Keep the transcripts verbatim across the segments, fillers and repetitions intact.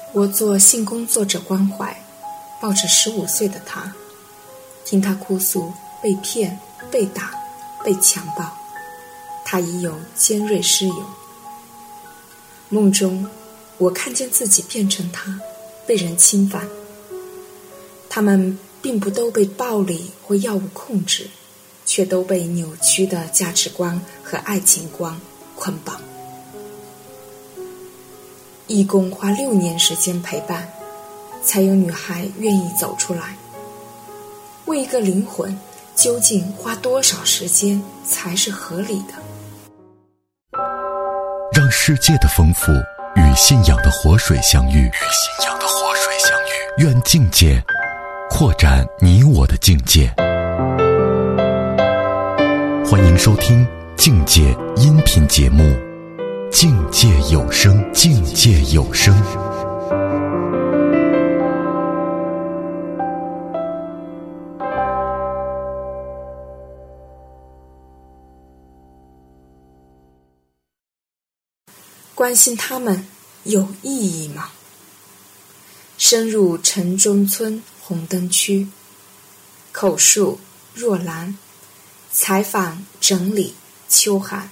我做性工作者关怀，抱着十五岁的他，听他哭诉被骗、被打、被强暴，他已有尖锐湿疣。梦中，我看见自己变成他，被人侵犯。他们并不都被暴力或药物控制，却都被扭曲的价值观和爱情观捆绑。一共花六年时间陪伴，才有女孩愿意走出来。为一个灵魂，究竟花多少时间才是合理的？ 让世界的丰富与信仰的活水相遇，与信仰的活水相遇。愿境界扩展你我的境界。欢迎收听境界音频节目《境界有声》，境界有声。 关心他们有意义吗？深入城中村红灯区，口述若兰，采访整理秋寒。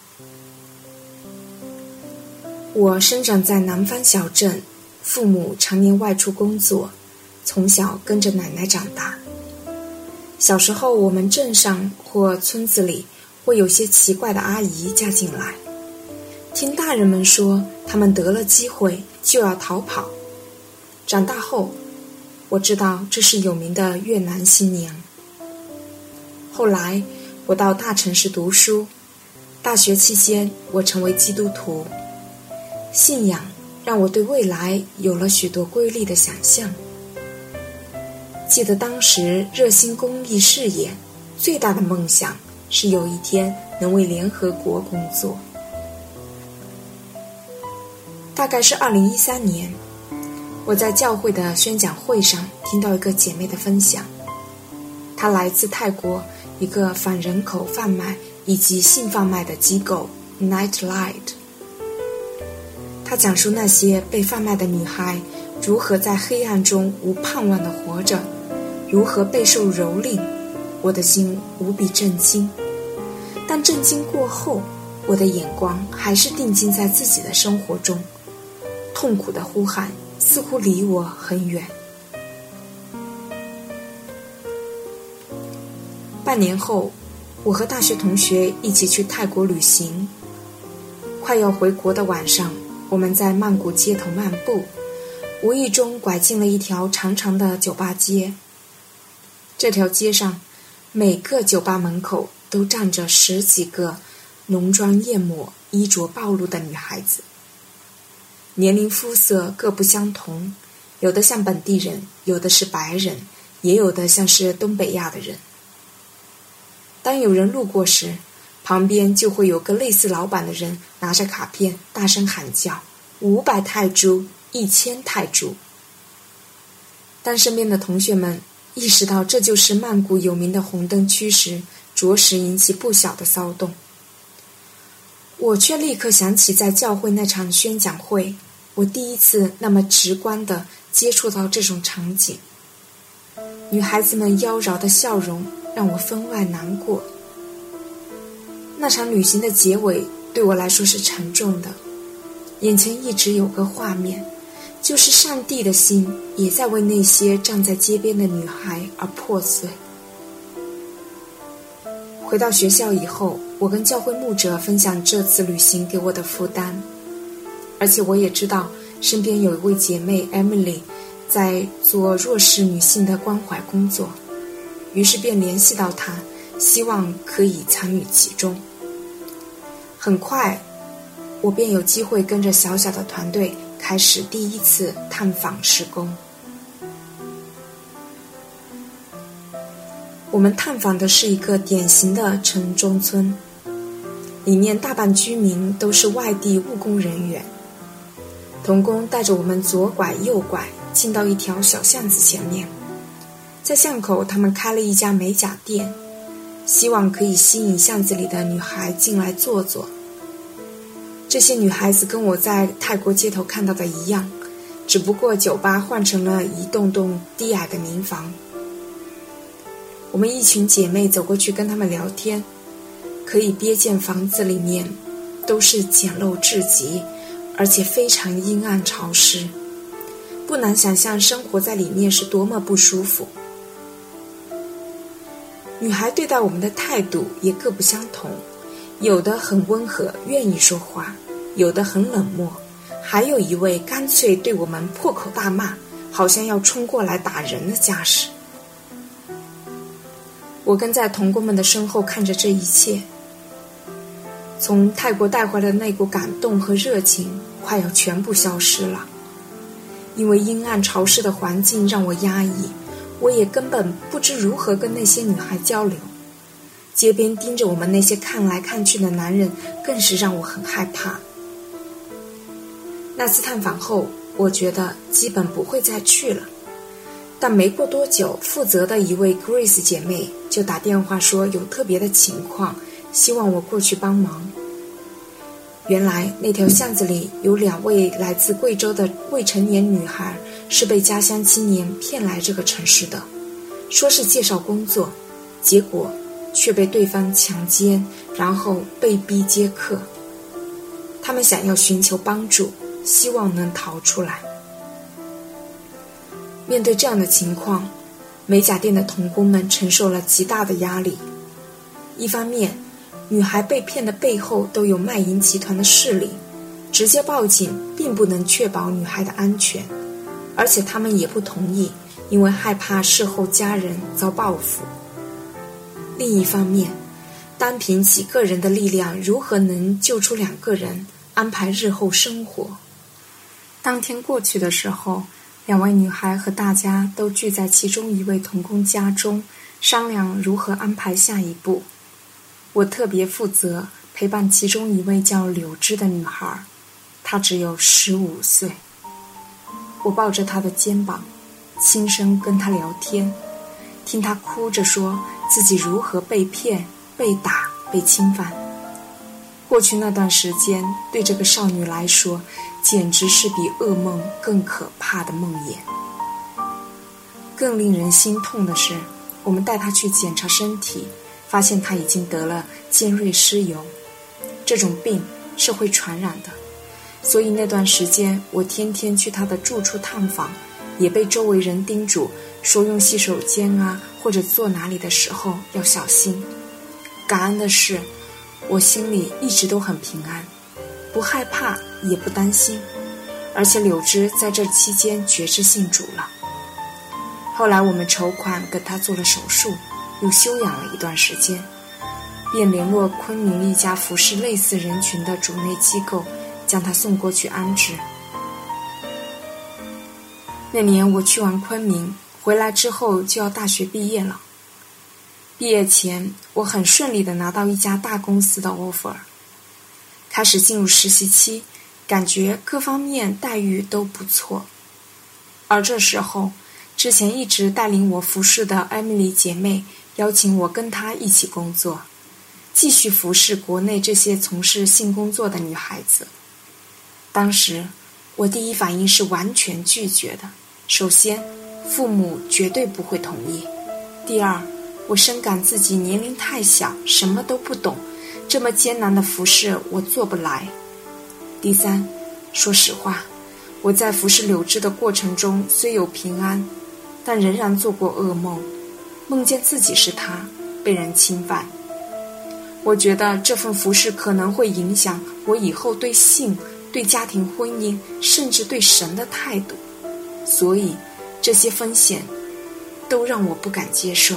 我生长在南方小镇，父母常年外出工作，从小跟着奶奶长大。小时候，我们镇上或村子里会有些奇怪的阿姨嫁进来，听大人们说他们得了机会就要逃跑。长大后，我知道这是有名的越南新娘。后来，我到大城市读书，大学期间我成为基督徒。信仰让我对未来有了许多瑰丽的想象。记得当时热心公益事业，最大的梦想是有一天能为联合国工作。大概是二零一三年，我在教会的宣讲会上听到一个姐妹的分享，她来自泰国一个反人口贩卖以及性贩卖的机构 Nightlight。她讲述那些被贩卖的女孩如何在黑暗中无盼望地活着，如何备受蹂躏，我的心无比震惊。但震惊过后，我的眼光还是定睛在自己的生活中，痛苦的呼喊似乎离我很远。半年后，我和大学同学一起去泰国旅行。快要回国的晚上，我们在曼谷街头漫步，无意中拐进了一条长长的酒吧街。这条街上，每个酒吧门口都站着十几个浓妆艳抹、衣着暴露的女孩子，年龄肤色各不相同，有的像本地人，有的是白人，也有的像是东北亚的人。当有人路过时，旁边就会有个类似老板的人拿着卡片大声喊叫五百泰铢，一千泰铢。当身边的同学们意识到这就是曼谷有名的红灯区时，着实引起不小的骚动。我却立刻想起在教会那场宣讲会，我第一次那么直观地接触到这种场景。女孩子们妖娆的笑容让我分外难过。那场旅行的结尾对我来说是沉重的，眼前一直有个画面，就是上帝的心也在为那些站在街边的女孩而破碎。回到学校以后，我跟教会牧者分享这次旅行给我的负担，而且我也知道身边有一位姐妹 Emily 在做弱势女性的关怀工作，于是便联系到她，希望可以参与其中。很快，我便有机会跟着小小的团队开始第一次探访施工。我们探访的是一个典型的城中村，里面大半居民都是外地务工人员。童工带着我们左拐右拐，进到一条小巷子前面。在巷口，他们开了一家美甲店，希望可以吸引巷子里的女孩进来坐坐。这些女孩子跟我在泰国街头看到的一样， 只不过酒吧换成了一栋栋低矮的民房。我们一群姐妹走过去跟她们聊天，可以瞥见房子里面都是简陋至极，而且非常阴暗潮湿，不难想象生活在里面是多么不舒服。女孩对待我们的态度也各不相同，有的很温和，愿意说话，有的很冷漠，还有一位干脆对我们破口大骂，好像要冲过来打人的架势。我跟在同工们的身后看着这一切，从泰国带回来的那股感动和热情快要全部消失了。因为阴暗潮湿的环境让我压抑，我也根本不知如何跟那些女孩交流。街边盯着我们那些看来看去的男人更是让我很害怕。那次探访后，我觉得基本不会再去了。但没过多久，负责的一位 Grace 姐妹就打电话说有特别的情况，希望我过去帮忙。原来那条巷子里有两位来自贵州的未成年女孩，是被家乡青年骗来这个城市的，说是介绍工作，结果却被对方强奸，然后被逼接客。他们想要寻求帮助，希望能逃出来。面对这样的情况，美甲店的童工们承受了极大的压力。一方面，女孩被骗的背后都有卖淫集团的势力，直接报警并不能确保女孩的安全，而且他们也不同意，因为害怕事后家人遭报复。另一方面，单凭几个人的力量，如何能救出两个人，安排日后生活？当天过去的时候，两位女孩和大家都聚在其中一位童工家中，商量如何安排下一步。我特别负责陪伴其中一位叫柳枝的女孩，她只有十五岁。我抱着她的肩膀，轻声跟她聊天，听她哭着说自己如何被骗、被打、被侵犯。过去那段时间对这个少女来说，简直是比噩梦更可怕的梦魇。更令人心痛的是，我们带她去检查身体，发现她已经得了尖锐湿疣，这种病是会传染的。所以那段时间我天天去她的住处探访，也被周围人叮嘱说用洗手间啊或者坐哪里的时候要小心。感恩的是，我心里一直都很平安，不害怕也不担心，而且柳枝在这期间决志信主了。后来我们筹款给她做了手术，又休养了一段时间，便联络昆明一家服侍类似人群的主内机构，将她送过去安置。那年我去完昆明，回来之后就要大学毕业了。毕业前，我很顺利地拿到一家大公司的 offer， 开始进入实习期，感觉各方面待遇都不错。而这时候，之前一直带领我服侍的 Emily 姐妹邀请我跟她一起工作，继续服侍国内这些从事性工作的女孩子。当时我第一反应是完全拒绝的。首先，父母绝对不会同意；第二，我深感自己年龄太小，什么都不懂，这么艰难的服侍我做不来；第三，说实话，我在服侍柳枝的过程中虽有平安，但仍然做过噩梦，梦见自己是她被人侵犯。我觉得这份服侍可能会影响我以后对性、对家庭婚姻，甚至对神的态度，所以这些风险都让我不敢接受。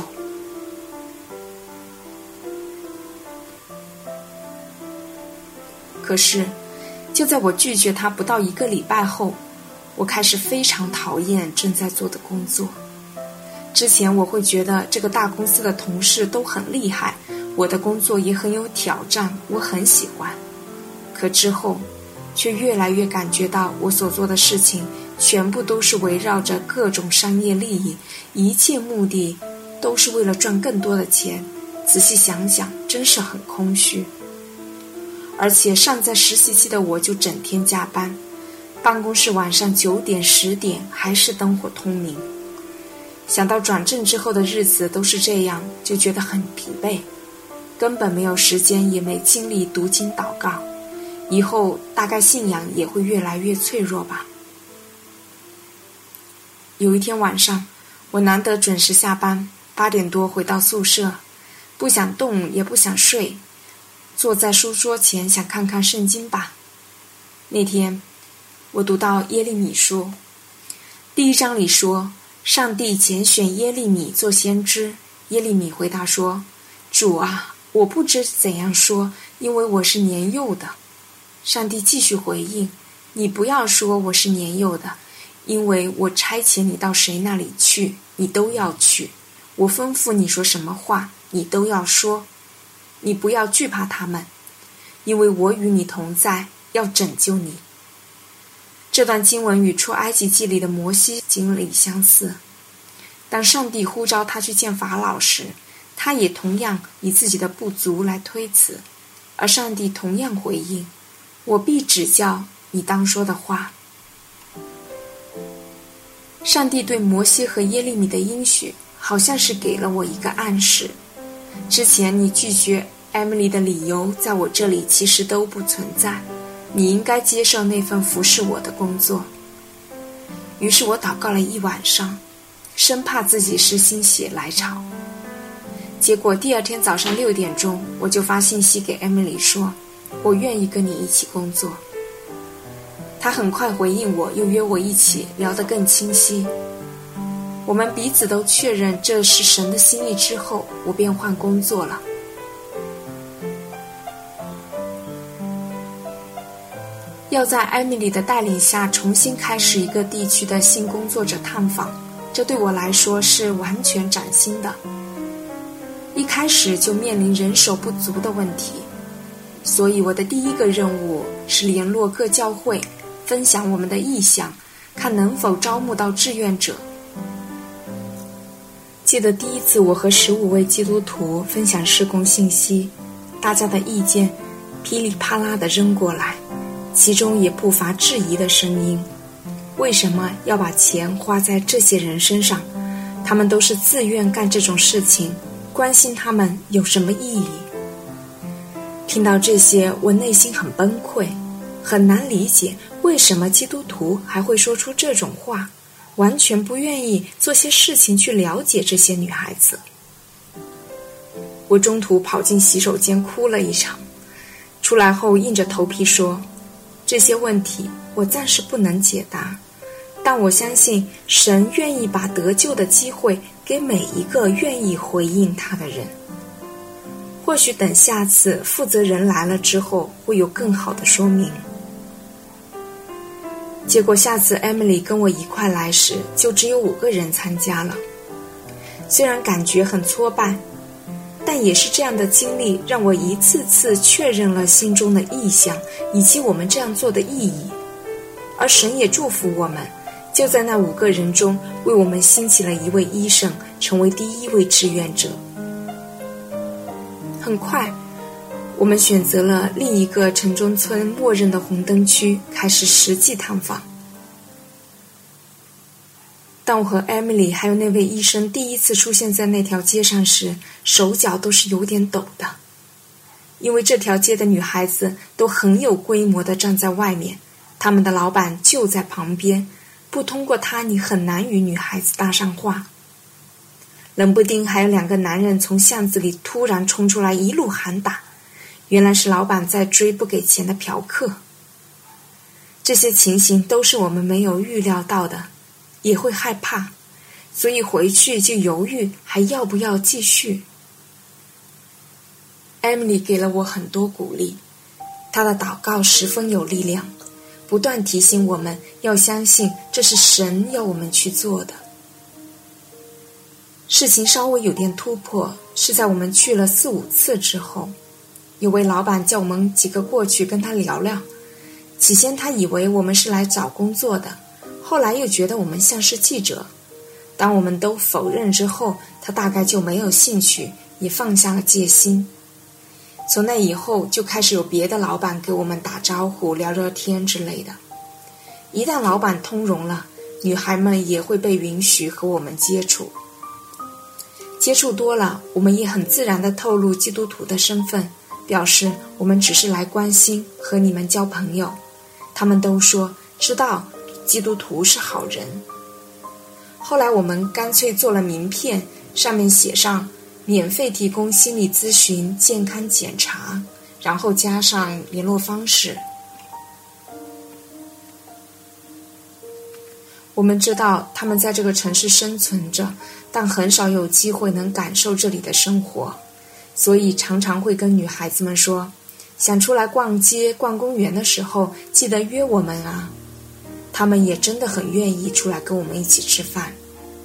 可是就在我拒绝他不到一个礼拜后，我开始非常讨厌正在做的工作。之前我会觉得这个大公司的同事都很厉害，我的工作也很有挑战，我很喜欢。可之后却越来越感觉到我所做的事情全部都是围绕着各种商业利益，一切目的都是为了赚更多的钱。仔细想想，真是很空虚。而且尚在实习期的我就整天加班， 办公室晚上九点十点还是灯火通明。想到转正之后的日子都是这样，就觉得很疲惫，根本没有时间也没精力读经祷告，以后大概信仰也会越来越脆弱吧。有一天晚上，我难得准时下班，八点多回到宿舍，不想动也不想睡，坐在书桌前想看看圣经吧。那天我读到耶利米书，第一章里说，上帝拣选耶利米做先知。耶利米回答说，主啊，我不知怎样说，因为我是年幼的。上帝继续回应，你不要说我是年幼的，因为我差遣你到谁那里去，你都要去。我吩咐你说什么话，你都要说。你不要惧怕他们，因为我与你同在，要拯救你。这段经文与出埃及记里的摩西经历相似。当上帝呼召他去见法老时，他也同样以自己的不足来推辞，而上帝同样回应，我必指教你当说的话。上帝对摩西和耶利米的应许，好像是给了我一个暗示。之前你拒绝 Emily 的理由，在我这里其实都不存在，你应该接受那份服侍我的工作。于是我祷告了一晚上，生怕自己是心血来潮。结果第二天早上六点钟，我就发信息给 Emily 说，我愿意跟你一起工作。她很快回应我，又约我一起聊得更清晰。我们彼此都确认这是神的心意之后，我便换工作了。要在艾米丽的带领下重新开始一个地区的新工作者探访，这对我来说是完全崭新的。一开始就面临人手不足的问题，所以我的第一个任务是联络各教会，分享我们的意向，看能否招募到志愿者。记得第一次我和十五位基督徒分享事工信息，大家的意见噼里啪啦地扔过来，其中也不乏质疑的声音。为什么要把钱花在这些人身上？他们都是自愿干这种事情，关心他们有什么意义？听到这些，我内心很崩溃，很难理解为什么基督徒还会说出这种话，完全不愿意做些事情去了解这些女孩子。我中途跑进洗手间哭了一场，出来后硬着头皮说，这些问题我暂时不能解答，但我相信神愿意把得救的机会给每一个愿意回应他的人。或许等下次负责人来了之后，会有更好的说明。结果下次 Emily 跟我一块来时，就只有五个人参加了。虽然感觉很挫败，但也是这样的经历让我一次次确认了心中的意向，以及我们这样做的意义。而神也祝福我们，就在那五个人中为我们兴起了一位医生，成为第一位志愿者。很快我们选择了另一个城中村默认的红灯区，开始实际探访。当我和 Emily 还有那位医生第一次出现在那条街上时，手脚都是有点抖的，因为这条街的女孩子都很有规模地站在外面，他们的老板就在旁边，不通过他你很难与女孩子搭上话。冷不丁还有两个男人从巷子里突然冲出来，一路喊打，原来是老板在追不给钱的嫖客。这些情形都是我们没有预料到的，也会害怕，所以回去就犹豫还要不要继续。 Emily 给了我很多鼓励，她的祷告十分有力量，不断提醒我们要相信这是神要我们去做的。事情稍微有点突破，是在我们去了四五次之后，有位老板叫我们几个过去跟他聊聊。起先他以为我们是来找工作的，后来又觉得我们像是记者。当我们都否认之后，他大概就没有兴趣，也放下了戒心。从那以后就开始有别的老板给我们打招呼聊聊天之类的。 一旦老板通融了，女孩们也会被允许和我们接触。接触多了，我们也很自然地透露基督徒的身份，表示我们只是来关心和你们交朋友。他们都说知道基督徒是好人。后来我们干脆做了名片，上面写上免费提供心理咨询、健康检查，然后加上联络方式。我们知道他们在这个城市生存着，但很少有机会能感受这里的生活，所以常常会跟女孩子们说，想出来逛街、逛公园的时候，记得约我们啊。他们也真的很愿意出来跟我们一起吃饭。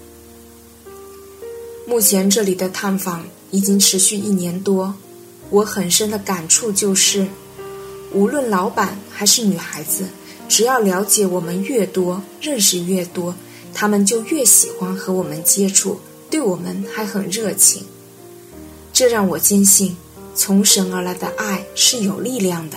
目前这里的探访已经持续一年多，我很深的感触就是，无论老板还是女孩子，只要了解我们越多，认识越多，他们就越喜欢和我们接触，对我们还很热情。这让我坚信，从神而来的爱是有力量的。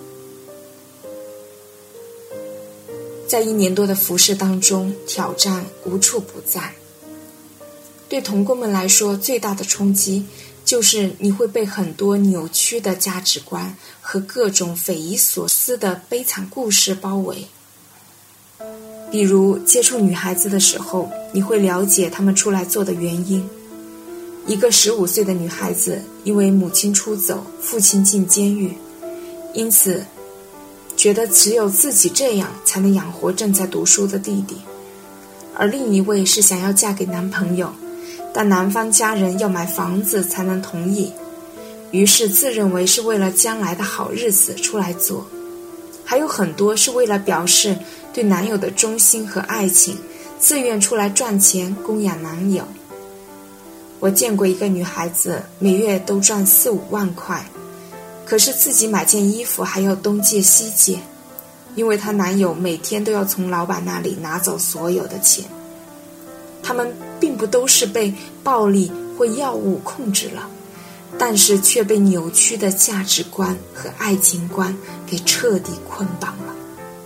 在一年多的服事当中，挑战无处不在。对同工们来说，最大的冲击就是你会被很多扭曲的价值观和各种匪夷所思的悲惨故事包围。比如接触女孩子的时候，你会了解她们出来做的原因。一个十五岁的女孩子因为母亲出走，父亲进监狱，因此觉得只有自己这样才能养活正在读书的弟弟。而另一位是想要嫁给男朋友，但男方家人要买房子才能同意，于是自认为是为了将来的好日子出来做。还有很多是为了表示对男友的忠心和爱情，自愿出来赚钱供养男友。我见过一个女孩子每月都赚四五万块，可是自己买件衣服还要东借西借，因为她男友每天都要从老板那里拿走所有的钱。他们并不都是被暴力或药物控制了，但是却被扭曲的价值观和爱情观给彻底捆绑了。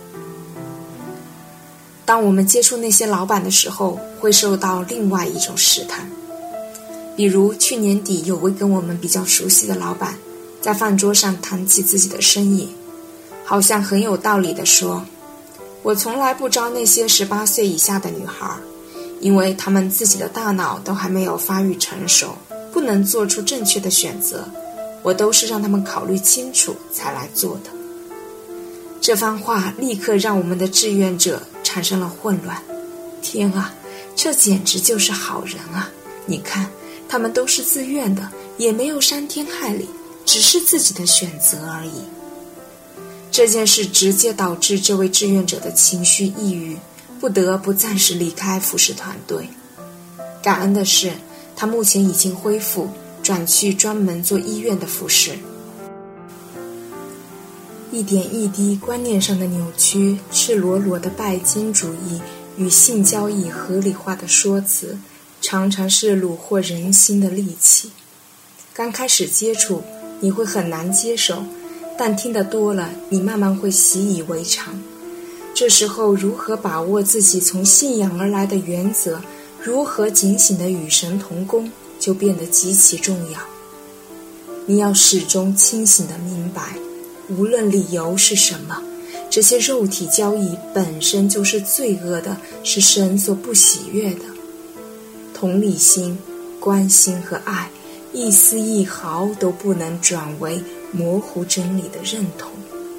当我们接触那些老板的时候，会受到另外一种试探。比如去年底有位跟我们比较熟悉的老板，在饭桌上谈起自己的生意，好像很有道理地说，我从来不招那些十八岁以下的女孩，因为她们自己的大脑都还没有发育成熟，不能做出正确的选择，我都是让他们考虑清楚才来做的。这番话立刻让我们的志愿者产生了混乱。天啊，这简直就是好人啊！你看，他们都是自愿的，也没有伤天害理，只是自己的选择而已。这件事直接导致这位志愿者的情绪抑郁，不得不暂时离开服侍团队。感恩的是，他目前已经恢复，转去专门做医院的服侍。一点一滴观念上的扭曲，赤裸裸的拜金主义与性交易合理化的说辞，常常是虏获人心的利器。刚开始接触，你会很难接受，但听得多了，你慢慢会习以为常。这时候如何把握自己从信仰而来的原则，如何警醒地与神同工，就变得极其重要。你要始终清醒地明白，无论理由是什么，这些肉体交易本身就是罪恶的，是神所不喜悦的。同理心、关心和爱，一丝一毫都不能转为模糊真理的认同。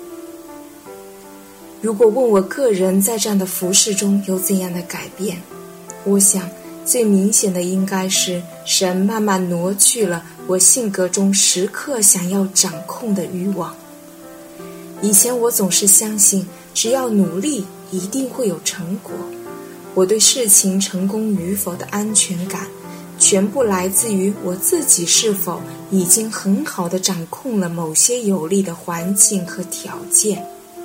如果问我个人在这样的服事中有怎样的改变，我想最明显的应该是神慢慢挪去了我性格中时刻想要掌控的欲望。以前我总是相信只要努力一定会有成果，我对事情成功与否的安全感全部来自于我自己是否已经很好地掌控了某些有利的环境和条件。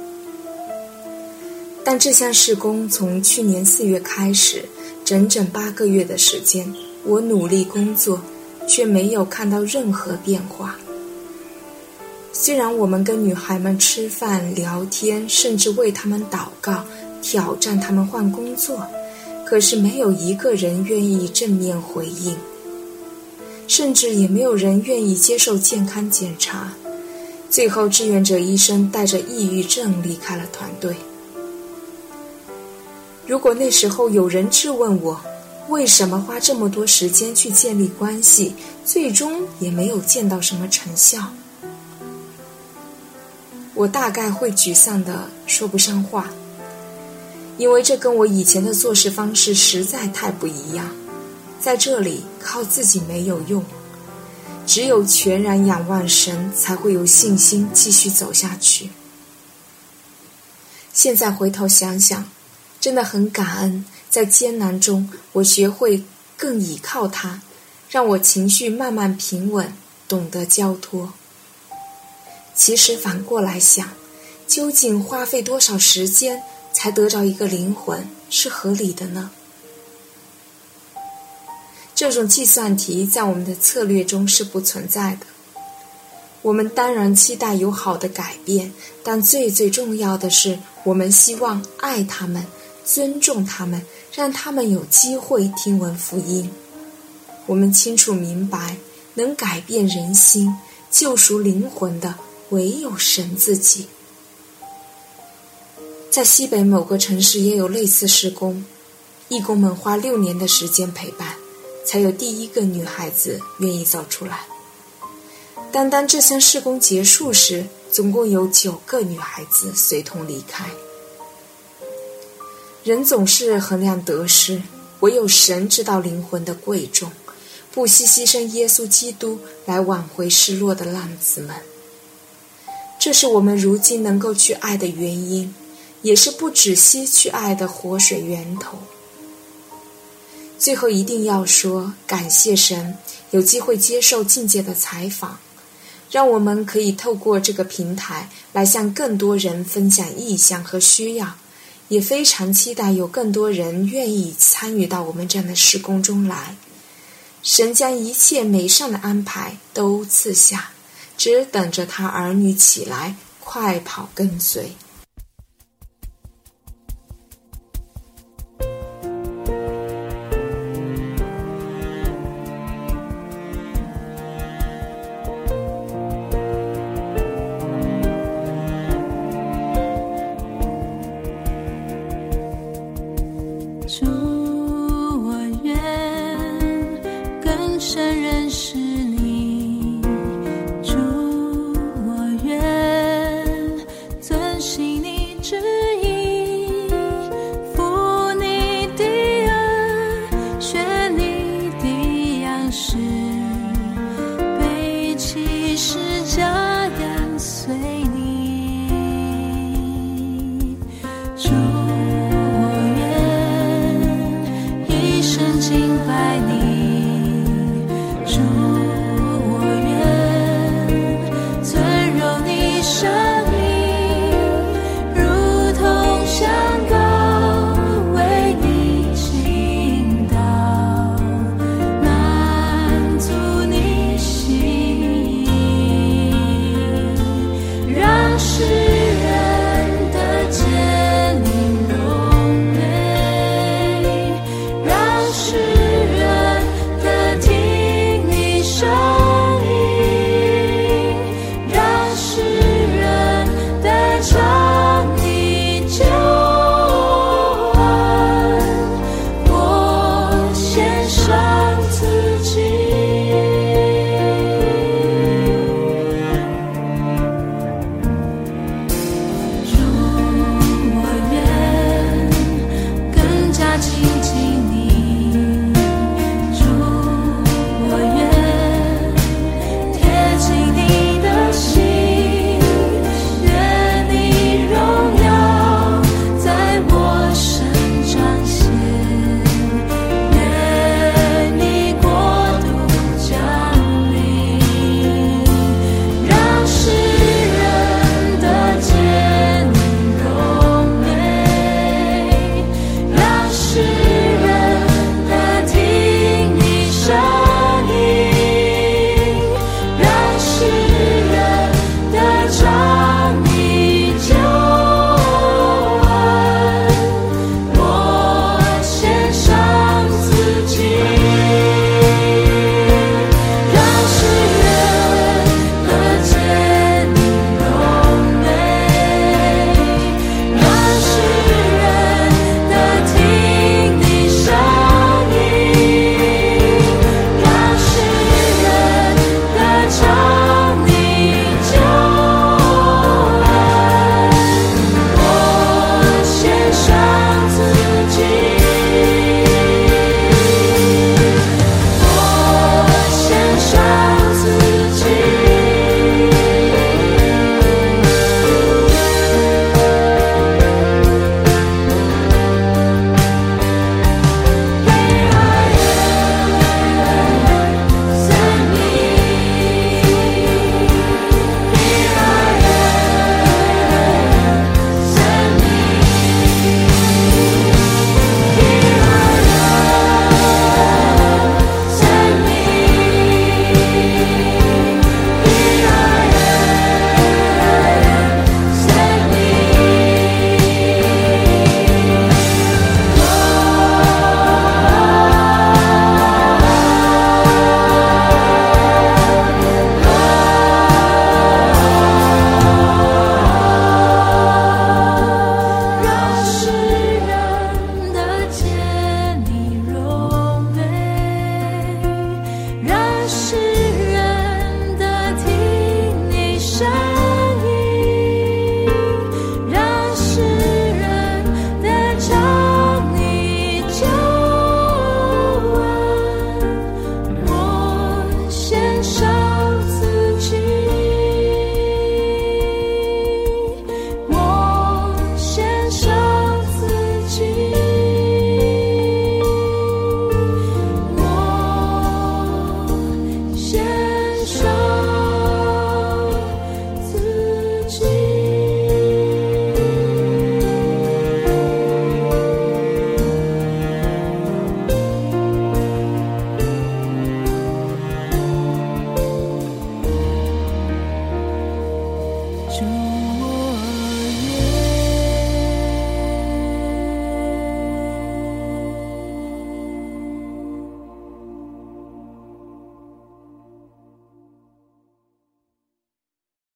但这项事工从去年四月开始，整整八个月的时间，我努力工作，却没有看到任何变化。虽然我们跟女孩们吃饭聊天，甚至为她们祷告， 挑战他们换工作，可是没有一个人愿意正面回应，甚至也没有人愿意接受健康检查。最后志愿者医生带着抑郁症离开了团队。如果那时候有人质问我，为什么花这么多时间去建立关系，最终也没有见到什么成效，我大概会沮丧的说不上话，因为这跟我以前的做事方式实在太不一样。在这里靠自己没有用，只有全然仰望神，才会有信心继续走下去。现在回头想想，真的很感恩，在艰难中我学会更倚靠他，让我情绪慢慢平稳，懂得交托。其实反过来想，究竟花费多少时间才得着一个灵魂是合理的呢？这种计算题在我们的策略中是不存在的。我们当然期待有好的改变，但最最重要的是，我们希望爱他们，尊重他们，让他们有机会听闻福音。我们清楚明白，能改变人心、救赎灵魂的唯有神自己。在西北某个城市也有类似施工，义工们花六年的时间陪伴，才有第一个女孩子愿意走出来。但当这项施工结束时，总共有九个女孩子随同离开。人总是衡量得失，唯有神知道灵魂的贵重，不惜牺牲耶稣基督来挽回失落的浪子们。这是我们如今能够去爱的原因，也是不止息去爱的活水源头。最后一定要说，感谢神有机会接受境界的采访，让我们可以透过这个平台来向更多人分享意向和需要，也非常期待有更多人愿意参与到我们这样的事工中来。神将一切美善的安排都赐下，只等着他儿女起来，快跑跟随。 主